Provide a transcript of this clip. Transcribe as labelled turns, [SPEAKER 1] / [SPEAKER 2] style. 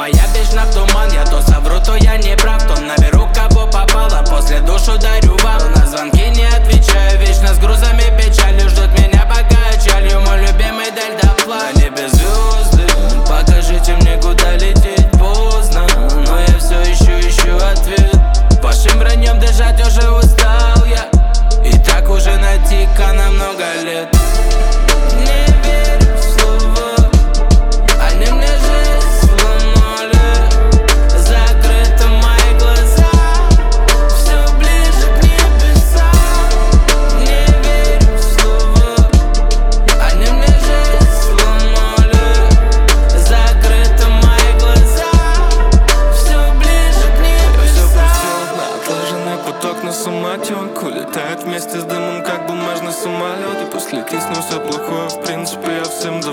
[SPEAKER 1] появишь в туман. Я то совру, то я не прав, то наберу кого попало, после душу дарю вам. Но на звонки не отвечаю, вечно с грузами печалью. Ждут меня пока очалью, мой любимый дельтаплан. На небе звезды, покажите мне, куда лететь. Поздно, но я все ищу ответ. Вашим враньем дышать уже устал я, и так уже натика на много лет. Не верю в слова, они мне жизнь сломали. Закрыты мои глаза, все ближе к небесам. Не верю в слова, они мне жизнь сломали. Закрыты мои глаза, все ближе к небесам.
[SPEAKER 2] Отлаженный поток на самотек улетает вместе с дымом, как бумажный самолет. И после с ним все плохое, в принципе, я всем